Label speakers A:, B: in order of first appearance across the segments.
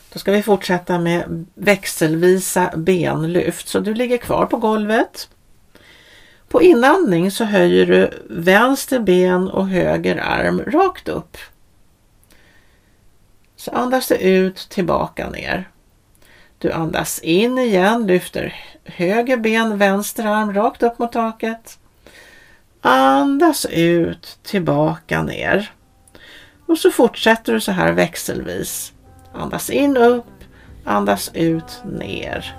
A: Då ska vi fortsätta med växelvisa benlyft. Så du ligger kvar på golvet. På inandning så höjer du vänster ben och höger arm rakt upp. Så andas du ut, tillbaka ner. Du andas in igen, lyfter höger ben, vänster arm rakt upp mot taket. Andas ut, tillbaka ner. Och så fortsätter du så här växelvis. Andas in, upp, andas ut, ner.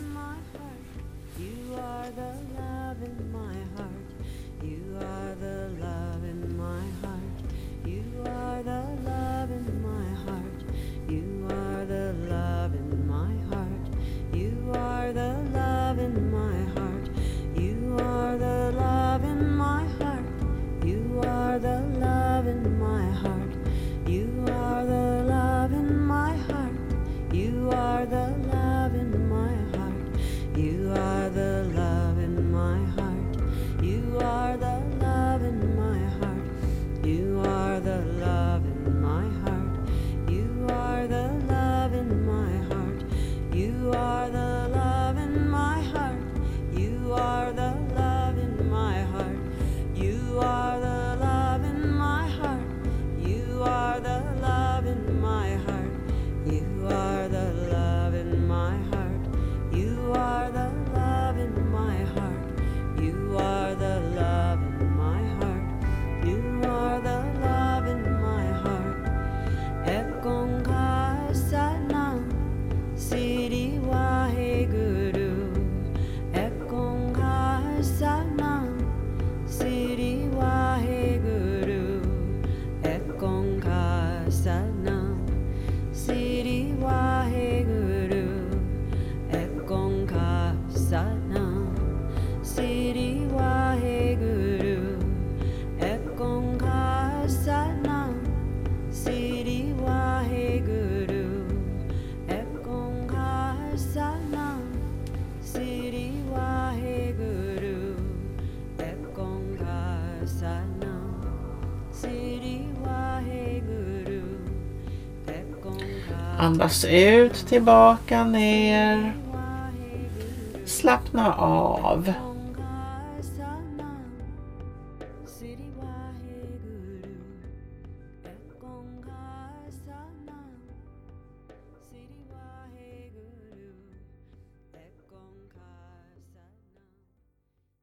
A: Andas ut, tillbaka ner. Slappna av.